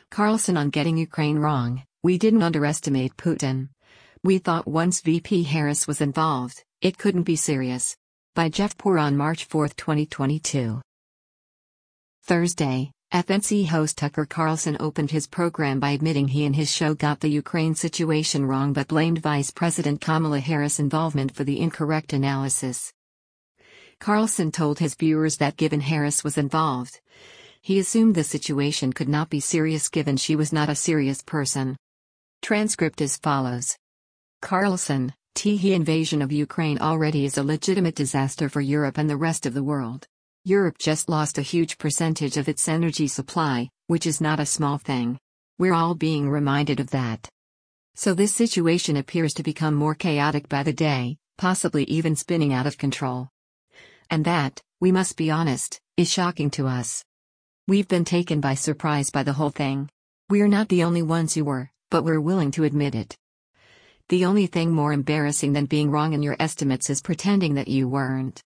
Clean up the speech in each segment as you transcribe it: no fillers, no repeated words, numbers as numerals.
Carlson on getting Ukraine wrong. We didn't underestimate Putin. We thought once VP Harris was involved, it couldn't be serious. By Jeff Poor on March 4, 2022. Thursday, FNC host Tucker Carlson opened his program by admitting he and his show got the Ukraine situation wrong but blamed Vice President Kamala Harris' involvement for the incorrect analysis. Carlson told his viewers that given Harris was involved, he assumed the situation could not be serious given she was not a serious person. Transcript as follows. Carlson, the invasion of Ukraine already is a legitimate disaster for Europe and the rest of the world. Europe just lost a huge percentage of its energy supply, which is not a small thing. We're all being reminded of that. So this situation appears to become more chaotic by the day, possibly even spinning out of control. And that, we must be honest, is shocking to us. We've been taken by surprise by the whole thing. We're not the only ones who were, but we're willing to admit it. The only thing more embarrassing than being wrong in your estimates is pretending that you weren't.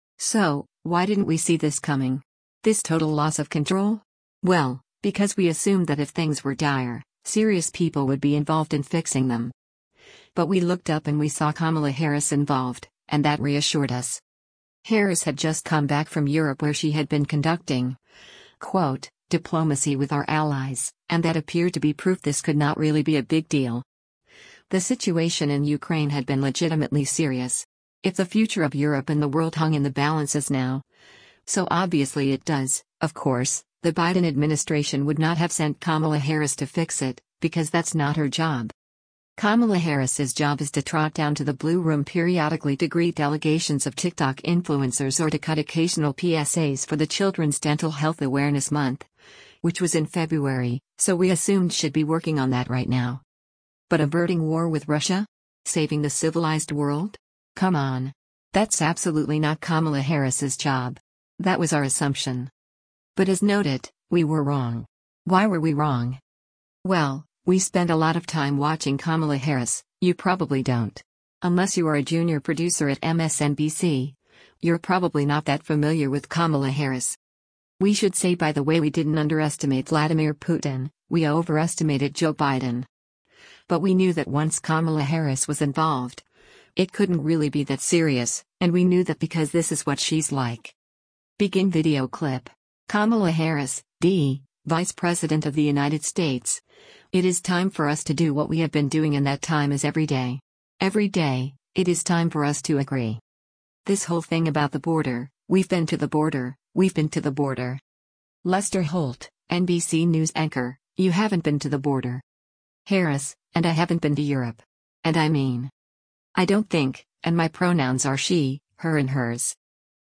So, why didn't we see this coming? This total loss of control? Well, because we assumed that if things were dire, serious people would be involved in fixing them. But we looked up and we saw Kamala Harris involved, and that reassured us. Harris had just come back from Europe where she had been conducting, quote, diplomacy with our allies, and that appeared to be proof this could not really be a big deal. The situation in Ukraine had been legitimately serious. If the future of Europe and the world hung in the balance as now, so obviously it does, of course, the Biden administration would not have sent Kamala Harris to fix it, because that's not her job. Kamala Harris's job is to trot down to the Blue Room periodically to greet delegations of TikTok influencers or to cut occasional PSAs for the Children's Dental Health Awareness Month, which was in February, so we assumed she'd be working on that right now. But averting war with Russia? Saving the civilized world? Come on. That's absolutely not Kamala Harris's job. That was our assumption. But as noted, we were wrong. Why were we wrong? Well, we spend a lot of time watching Kamala Harris. You probably don't. Unless you are a junior producer at MSNBC, you're probably not that familiar with Kamala Harris. We should say, by the way, we didn't underestimate Vladimir Putin, we overestimated Joe Biden. But we knew that once Kamala Harris was involved, it couldn't really be that serious, and we knew that because this is what she's like. Begin video clip. Kamala Harris, Vice President of the United States. It is time for us to do what we have been doing, and that time is every day. Every day, it is time for us to agree. This whole thing about the border, we've been to the border, we've been to the border. Lester Holt, NBC News anchor, you haven't been to the border. Harris, and I haven't been to Europe. And I mean, I don't think, and my pronouns are she, her and hers.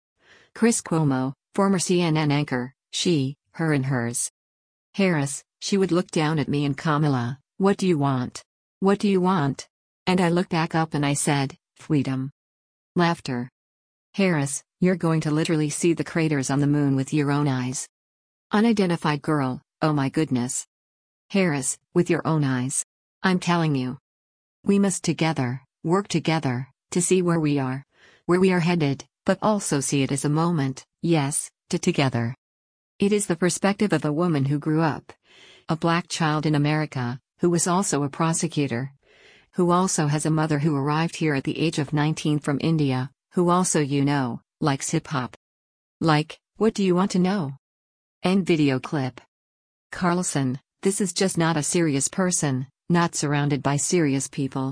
Chris Cuomo, former CNN anchor, she, her and hers. Harris, she would look down at me and Kamala, what do you want? What do you want? And I looked back up and I said, freedom. Laughter. Harris, you're going to literally see the craters on the moon with your own eyes. Unidentified girl, oh my goodness. Harris, with your own eyes. I'm telling you. We must work together, to see where we are headed, but also see it as a moment, yes, together. It is the perspective of a woman who grew up, a black child in America, who was also a prosecutor, who also has a mother who arrived here at the age of 19 from India, who also, likes hip-hop. Like, what do you want to know? End video clip. Carlson, this is just not a serious person, not surrounded by serious people.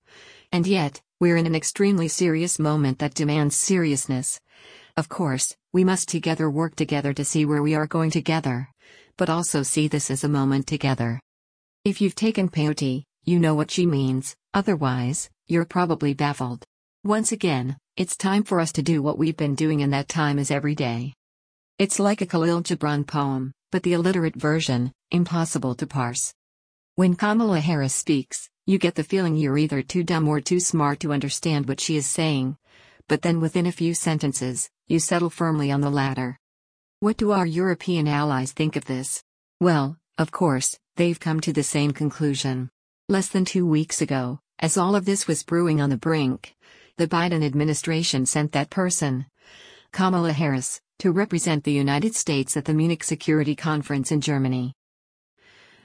And yet, we're in an extremely serious moment that demands seriousness. Of course, we must work together to see where we are going together, but also see this as a moment together. If you've taken peyote, you know what she means, otherwise, you're probably baffled. Once again, it's time for us to do what we've been doing, and that time is every day. It's like a Khalil Gibran poem, but the illiterate version, impossible to parse. When Kamala Harris speaks, you get the feeling you're either too dumb or too smart to understand what she is saying, but then within a few sentences, you settle firmly on the latter. What do our European allies think of this? Well, of course, they've come to the same conclusion. Less than 2 weeks ago, as all of this was brewing on the brink, the Biden administration sent that person, Kamala Harris, to represent the United States at the Munich Security Conference in Germany.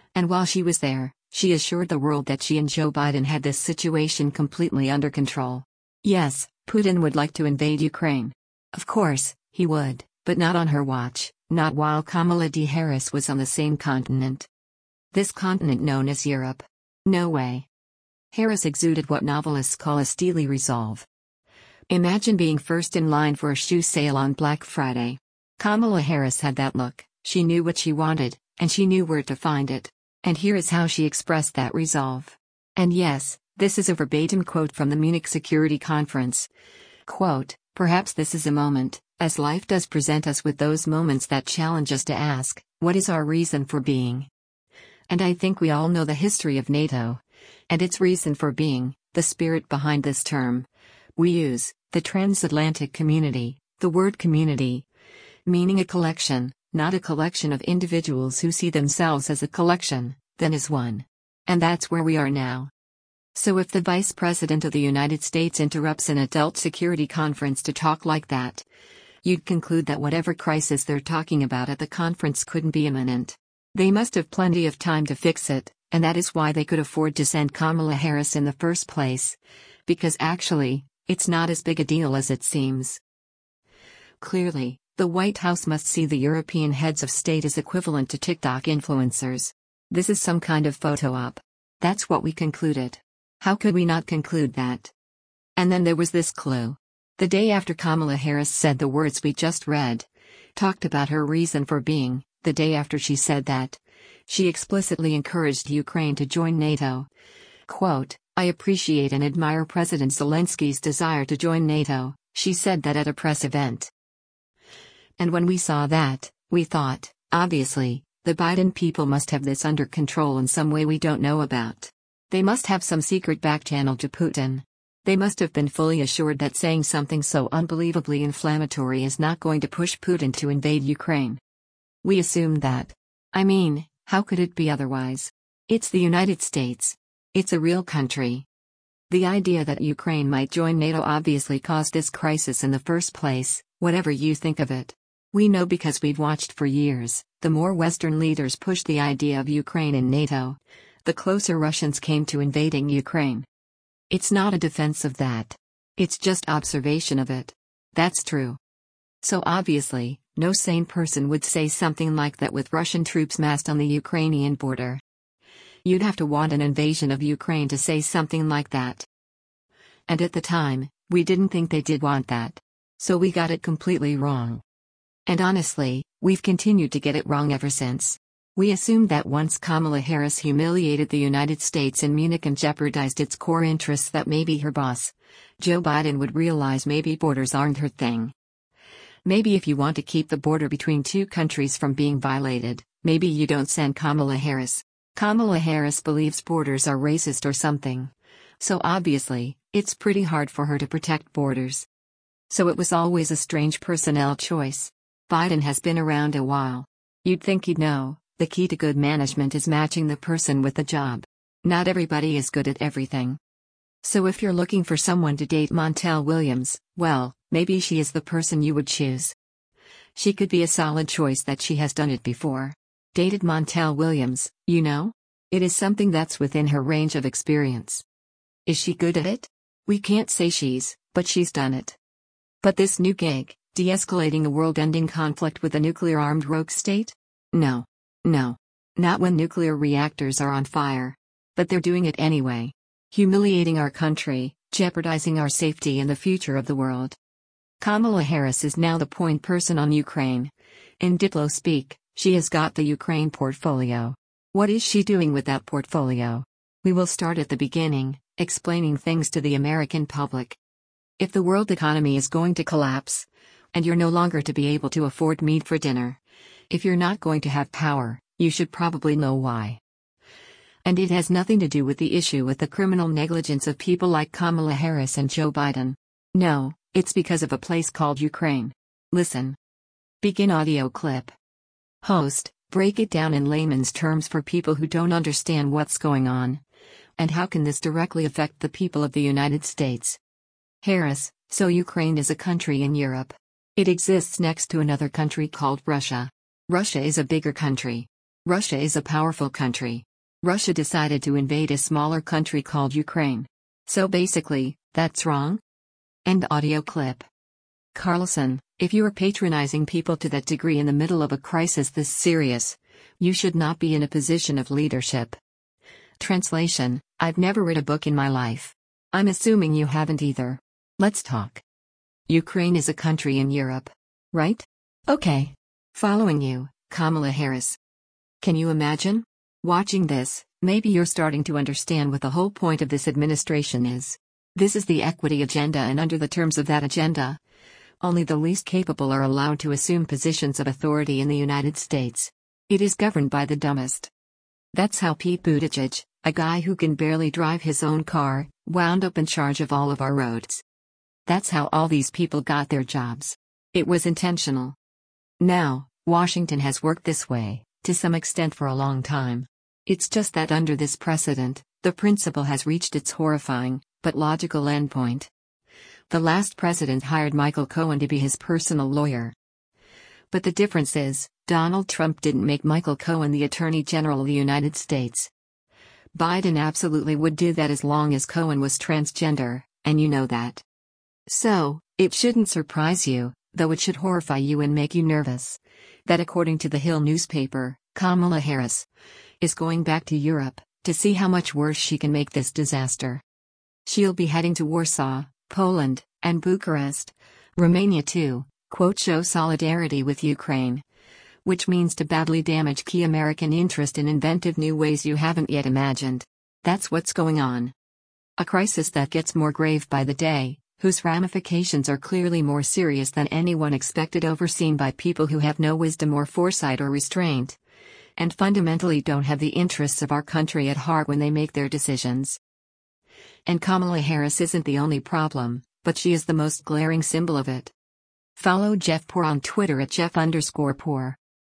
And while she was there, she assured the world that she and Joe Biden had this situation completely under control. Yes, Putin would like to invade Ukraine. Of course, he would, but not on her watch, not while Kamala Harris was on the same continent. This continent known as Europe. No way. Harris exuded what novelists call a steely resolve. Imagine being first in line for a shoe sale on Black Friday. Kamala Harris had that look. She knew what she wanted, and she knew where to find it. And here is how she expressed that resolve. And yes, this is a verbatim quote from the Munich Security Conference. Quote, "Perhaps this is a moment, as life does present us with those moments that challenge us to ask, what is our reason for being? And I think we all know the history of NATO. And its reason for being, the spirit behind this term. We use, the transatlantic community, the word community, meaning a collection, not a collection of individuals who see themselves as a collection, then as one. And that's where we are now." So if the Vice President of the United States interrupts an adult security conference to talk like that, you'd conclude that whatever crisis they're talking about at the conference couldn't be imminent. They must have plenty of time to fix it, and that is why they could afford to send Kamala Harris in the first place. Because actually, it's not as big a deal as it seems. Clearly, the White House must see the European heads of state as equivalent to TikTok influencers. This is some kind of photo op. That's what we concluded. How could we not conclude that? And then there was this clue. The day after Kamala Harris said the words we just read, talked about her reason for being, the day after she said that, she explicitly encouraged Ukraine to join NATO. Quote, "I appreciate and admire President Zelensky's desire to join NATO," she said that at a press event. And when we saw that, we thought, obviously, the Biden people must have this under control in some way we don't know about. They must have some secret backchannel to Putin. They must have been fully assured that saying something so unbelievably inflammatory is not going to push Putin to invade Ukraine. We assumed that. I mean, how could it be otherwise? It's the United States. It's a real country. The idea that Ukraine might join NATO obviously caused this crisis in the first place, whatever you think of it. We know because we've watched for years, the more Western leaders pushed the idea of Ukraine in NATO, the closer Russians came to invading Ukraine. It's not a defense of that. It's just observation of it. That's true. So obviously, no sane person would say something like that with Russian troops massed on the Ukrainian border. You'd have to want an invasion of Ukraine to say something like that. And at the time, we didn't think they did want that. So we got it completely wrong. And honestly, we've continued to get it wrong ever since. We assumed that once Kamala Harris humiliated the United States in Munich and jeopardized its core interests that maybe her boss, Joe Biden, would realize maybe borders aren't her thing. Maybe if you want to keep the border between two countries from being violated, maybe you don't send Kamala Harris. Kamala Harris believes borders are racist or something. So obviously, it's pretty hard for her to protect borders. So it was always a strange personnel choice. Biden has been around a while. You'd think he'd know. The key to good management is matching the person with the job. Not everybody is good at everything. So if you're looking for someone to date Montel Williams, well, maybe she is the person you would choose. She could be a solid choice that she has done it before. Dated Montel Williams, you know? It is something that's within her range of experience. Is she good at it? We can't say but she's done it. But this new gig, de-escalating a world-ending conflict with a nuclear-armed rogue state? No. No. Not when nuclear reactors are on fire. But they're doing it anyway. Humiliating our country, jeopardizing our safety and the future of the world. Kamala Harris is now the point person on Ukraine. In Diplo speak, she has got the Ukraine portfolio. What is she doing with that portfolio? We will start at the beginning, explaining things to the American public. If the world economy is going to collapse, and you're no longer to be able to afford meat for dinner, if you're not going to have power, you should probably know why. And it has nothing to do with the issue with the criminal negligence of people like Kamala Harris and Joe Biden. No, it's because of a place called Ukraine. Listen. Begin audio clip. Host, break it down in layman's terms for people who don't understand what's going on. And how can this directly affect the people of the United States? Harris, so Ukraine is a country in Europe. It exists next to another country called Russia. Russia is a bigger country. Russia is a powerful country. Russia decided to invade a smaller country called Ukraine. So basically, that's wrong? End audio clip. Carlson, if you are patronizing people to that degree in the middle of a crisis this serious, you should not be in a position of leadership. Translation: I've never read a book in my life. I'm assuming you haven't either. Let's talk. Ukraine is a country in Europe. Right? Okay. Following you, Kamala Harris. Can you imagine? Watching this, maybe you're starting to understand what the whole point of this administration is. This is the equity agenda, and under the terms of that agenda, only the least capable are allowed to assume positions of authority in the United States. It is governed by the dumbest. That's how Pete Buttigieg, a guy who can barely drive his own car, wound up in charge of all of our roads. That's how all these people got their jobs. It was intentional. Now, Washington has worked this way, to some extent, for a long time. It's just that under this precedent, the principle has reached its horrifying, but logical endpoint. The last president hired Michael Cohen to be his personal lawyer. But the difference is, Donald Trump didn't make Michael Cohen the Attorney General of the United States. Biden absolutely would do that as long as Cohen was transgender, and you know that. So, it shouldn't surprise you, though it should horrify you and make you nervous, that according to the Hill newspaper, Kamala Harris is going back to Europe to see how much worse she can make this disaster. She'll be heading to Warsaw, Poland, and Bucharest, Romania to, quote, show solidarity with Ukraine, which means to badly damage key American interest in inventive new ways you haven't yet imagined. That's what's going on. A crisis that gets more grave by the day, whose ramifications are clearly more serious than anyone expected, overseen by people who have no wisdom or foresight or restraint, and fundamentally don't have the interests of our country at heart when they make their decisions. And Kamala Harris isn't the only problem, but she is the most glaring symbol of it. Follow Jeff Poor on Twitter at Jeff_Poor.